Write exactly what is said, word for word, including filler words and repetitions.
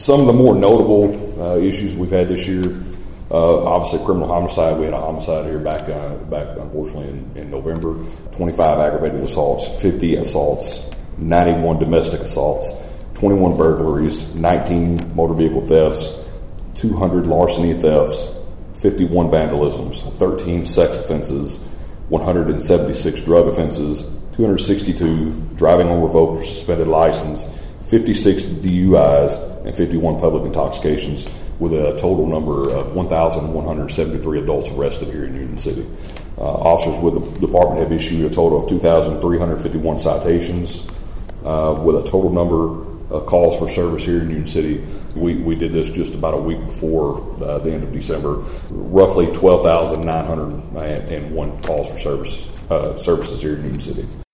Some of the more notable uh, issues we've had this year, uh, obviously criminal homicide. We had a homicide here back, uh, back unfortunately in, in November. twenty-five aggravated assaults, fifty assaults, ninety-one domestic assaults, twenty-one burglaries, nineteen motor vehicle thefts, two hundred larceny thefts, fifty-one vandalisms, thirteen sex offenses, one hundred seventy-six drug offenses, two hundred sixty-two driving on revoked or suspended license, fifty-six D U Is, and fifty-one public intoxications, with a total number of one thousand one hundred seventy-three adults arrested here in Union City. Uh, officers with the department have issued a total of two thousand three hundred fifty-one citations, uh, with a total number of calls for service here in Union City. We, we did this just about a week before uh, the end of December. Roughly twelve thousand nine hundred one calls for service, uh, services here in Union City.